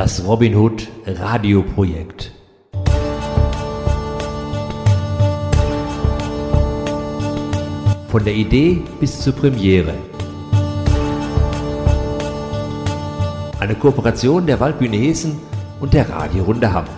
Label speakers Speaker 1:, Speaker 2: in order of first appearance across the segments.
Speaker 1: Das Robin Hood Radioprojekt. Von der Idee bis zur Premiere. Eine Kooperation der Waldbühne Hessen und der Radiorunde Hamm.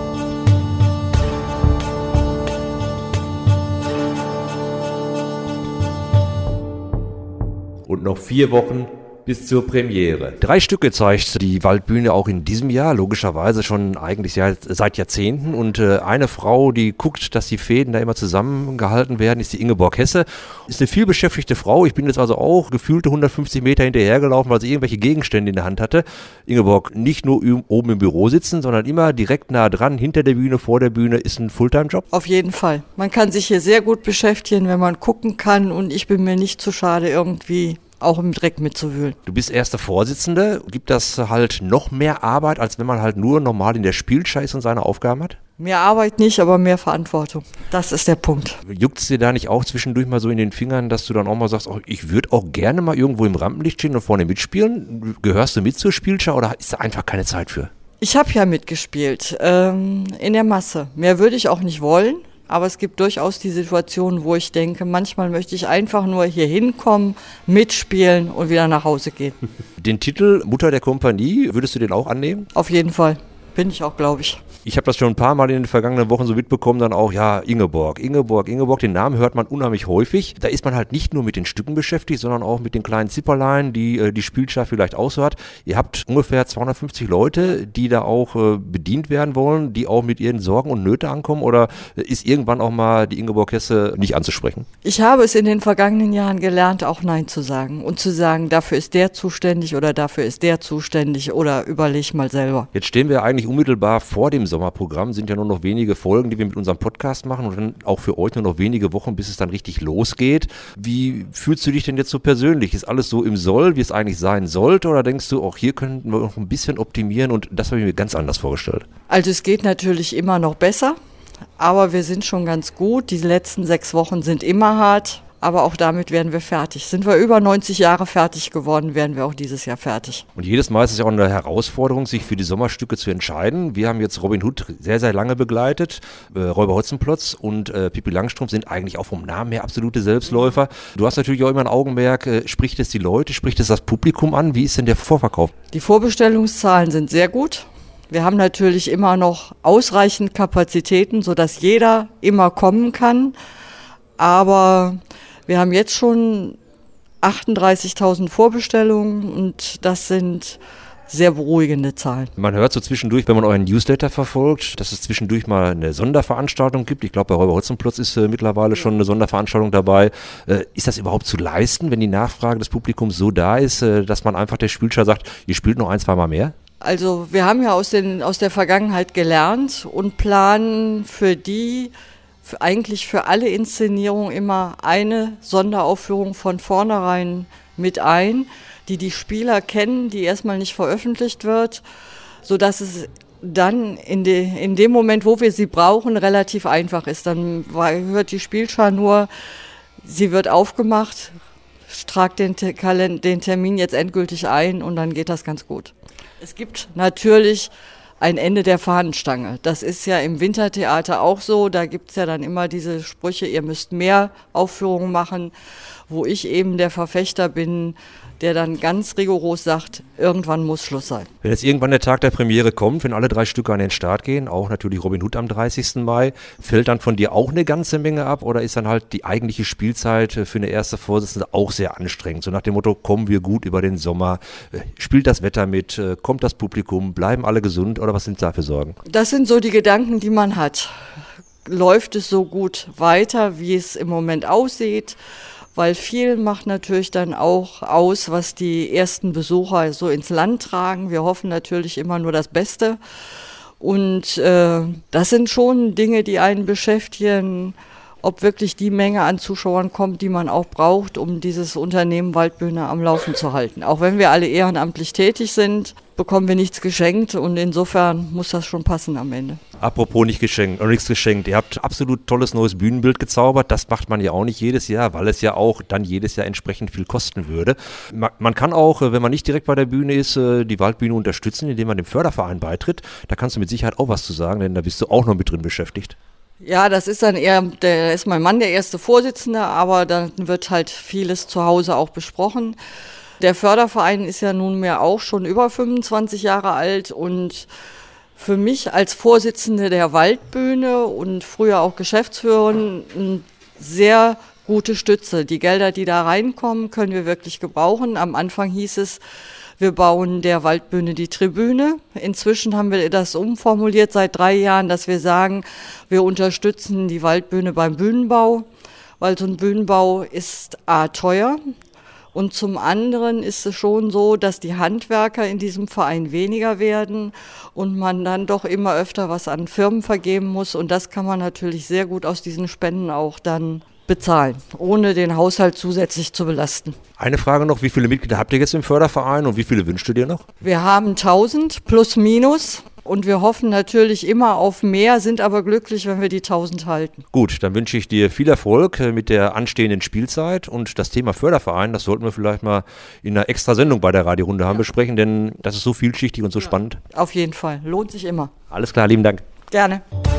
Speaker 1: Und noch 4 Wochen bis zur Premiere.
Speaker 2: 3 Stücke zeigt die Waldbühne auch in diesem Jahr, logischerweise schon eigentlich seit Jahrzehnten. Und eine Frau, die guckt, dass die Fäden da immer zusammengehalten werden, ist die Ingeborg Hesse. Ist eine vielbeschäftigte Frau. Ich bin jetzt also auch gefühlte 150 Meter hinterhergelaufen, weil sie irgendwelche Gegenstände in der Hand hatte. Ingeborg, nicht nur oben im Büro sitzen, sondern immer direkt nah dran, hinter der Bühne, vor der Bühne, ist ein Fulltime-Job?
Speaker 3: Auf jeden Fall. Man kann sich hier sehr gut beschäftigen, wenn man gucken kann, und ich bin mir nicht zu schade, irgendwie auch im Dreck mitzuwühlen.
Speaker 2: Du bist erste Vorsitzende. Gibt das halt noch mehr Arbeit, als wenn man halt nur normal in der Spielschau ist und seine Aufgaben hat?
Speaker 3: Mehr Arbeit nicht, aber mehr Verantwortung. Das ist der Punkt.
Speaker 2: Juckt es dir da nicht auch zwischendurch mal so in den Fingern, dass du dann auch mal sagst, oh, ich würde auch gerne mal irgendwo im Rampenlicht stehen und vorne mitspielen? Gehörst du mit zur Spielschau oder ist da einfach keine Zeit für?
Speaker 3: Ich habe ja mitgespielt, in der Masse. Mehr würde ich auch nicht wollen. Aber es gibt durchaus die Situation, wo ich denke, manchmal möchte ich einfach nur hier hinkommen, mitspielen und wieder nach Hause gehen.
Speaker 2: Den Titel Mutter der Kompanie, würdest du den auch annehmen?
Speaker 3: Auf jeden Fall. Bin ich auch, glaube ich.
Speaker 2: Ich habe das schon ein paar Mal in den vergangenen Wochen so mitbekommen, dann auch, ja, Ingeborg, den Namen hört man unheimlich häufig. Da ist man halt nicht nur mit den Stücken beschäftigt, sondern auch mit den kleinen Zipperlein, die die Spielschau vielleicht aushört. Ihr habt ungefähr 250 Leute, die da auch bedient werden wollen, die auch mit ihren Sorgen und Nöten ankommen, oder ist irgendwann auch mal die Ingeborg Hesse nicht anzusprechen?
Speaker 3: Ich habe es in den vergangenen Jahren gelernt, auch Nein zu sagen und zu sagen, dafür ist der zuständig oder dafür ist der zuständig oder überleg mal selber.
Speaker 2: Jetzt stehen wir eigentlich unmittelbar vor dem Sommerprogramm, sind ja nur noch wenige Folgen, die wir mit unserem Podcast machen und dann auch für euch nur noch wenige Wochen, bis es dann richtig losgeht. Wie fühlst du dich denn jetzt so persönlich? Ist alles so im Soll, wie es eigentlich sein sollte, oder denkst du, auch hier könnten wir noch ein bisschen optimieren und das habe ich mir ganz anders vorgestellt?
Speaker 3: Also es geht natürlich immer noch besser, aber wir sind schon ganz gut. Die letzten 6 Wochen sind immer hart. Aber auch damit werden wir fertig. Sind wir über 90 Jahre fertig geworden, werden wir auch dieses Jahr fertig.
Speaker 2: Und jedes Mal ist es ja auch eine Herausforderung, sich für die Sommerstücke zu entscheiden. Wir haben jetzt Robin Hood sehr, sehr lange begleitet. Räuber Hotzenplotz und Pippi Langstrumpf sind eigentlich auch vom Namen her absolute Selbstläufer. Du hast natürlich auch immer ein Augenmerk, spricht es die Leute, spricht es das Publikum an? Wie ist denn der Vorverkauf?
Speaker 3: Die Vorbestellungszahlen sind sehr gut. Wir haben natürlich immer noch ausreichend Kapazitäten, sodass jeder immer kommen kann. Aber wir haben jetzt schon 38.000 Vorbestellungen und das sind sehr beruhigende Zahlen.
Speaker 2: Man hört so zwischendurch, wenn man euren Newsletter verfolgt, dass es zwischendurch mal eine Sonderveranstaltung gibt. Ich glaube, bei Räuber Hotzenplotz ist mittlerweile schon eine Sonderveranstaltung dabei. Ist das überhaupt zu leisten, wenn die Nachfrage des Publikums so da ist, dass man einfach der Spielschau sagt, ihr spielt noch 1-2 Mal mehr?
Speaker 3: Also wir haben ja aus der Vergangenheit gelernt und planen eigentlich für alle Inszenierungen immer eine Sonderaufführung von vornherein mit ein, die Spieler kennen, die erstmal nicht veröffentlicht wird, sodass es dann in dem Moment, wo wir sie brauchen, relativ einfach ist. Dann hört die Spielschau nur, sie wird aufgemacht, tragt den Termin jetzt endgültig ein und dann geht das ganz gut. Es gibt natürlich ein Ende der Fahnenstange. Das ist ja im Wintertheater auch so. Da gibt's ja dann immer diese Sprüche, ihr müsst mehr Aufführungen machen, wo ich eben der Verfechter bin, der dann ganz rigoros sagt, irgendwann muss Schluss sein.
Speaker 2: Wenn jetzt irgendwann der Tag der Premiere kommt, wenn alle 3 Stücke an den Start gehen, auch natürlich Robin Hood am 30. Mai, fällt dann von dir auch eine ganze Menge ab oder ist dann halt die eigentliche Spielzeit für eine erste Vorsitzende auch sehr anstrengend? So nach dem Motto, kommen wir gut über den Sommer, spielt das Wetter mit, kommt das Publikum, bleiben alle gesund oder was sind da für Sorgen?
Speaker 3: Das sind so die Gedanken, die man hat. Läuft es so gut weiter, wie es im Moment aussieht? Weil viel macht natürlich dann auch aus, was die ersten Besucher so ins Land tragen. Wir hoffen natürlich immer nur das Beste. Und das sind schon Dinge, die einen beschäftigen, ob wirklich die Menge an Zuschauern kommt, die man auch braucht, um dieses Unternehmen Waldbühne am Laufen zu halten. Auch wenn wir alle ehrenamtlich tätig sind, bekommen wir nichts geschenkt und insofern muss das schon passen am Ende.
Speaker 2: Apropos nichts geschenkt. Ihr habt absolut tolles neues Bühnenbild gezaubert. Das macht man ja auch nicht jedes Jahr, weil es ja auch dann jedes Jahr entsprechend viel kosten würde. Man kann auch, wenn man nicht direkt bei der Bühne ist, die Waldbühne unterstützen, indem man dem Förderverein beitritt. Da kannst du mit Sicherheit auch was zu sagen, denn da bist du auch noch mit drin beschäftigt.
Speaker 3: Ja, das ist dann eher, da ist mein Mann der erste Vorsitzende, aber dann wird halt vieles zu Hause auch besprochen. Der Förderverein ist ja nunmehr auch schon über 25 Jahre alt und für mich als Vorsitzende der Waldbühne und früher auch Geschäftsführerin eine sehr gute Stütze. Die Gelder, die da reinkommen, können wir wirklich gebrauchen. Am Anfang hieß es, wir bauen der Waldbühne die Tribüne. Inzwischen haben wir das umformuliert seit 3 Jahren, dass wir sagen, wir unterstützen die Waldbühne beim Bühnenbau, weil so ein Bühnenbau ist A, teuer. Und zum anderen ist es schon so, dass die Handwerker in diesem Verein weniger werden und man dann doch immer öfter was an Firmen vergeben muss. Und das kann man natürlich sehr gut aus diesen Spenden auch dann bezahlen, ohne den Haushalt zusätzlich zu belasten.
Speaker 2: Eine Frage noch, wie viele Mitglieder habt ihr jetzt im Förderverein und wie viele wünschst du dir noch?
Speaker 3: Wir haben 1000 plus minus. Und wir hoffen natürlich immer auf mehr, sind aber glücklich, wenn wir die 1000 halten.
Speaker 2: Gut, dann wünsche ich dir viel Erfolg mit der anstehenden Spielzeit und das Thema Förderverein, das sollten wir vielleicht mal in einer extra Sendung bei der Radiorunde haben besprechen, denn das ist so vielschichtig und so spannend.
Speaker 3: Auf jeden Fall, lohnt sich immer.
Speaker 2: Alles klar, lieben Dank.
Speaker 3: Gerne.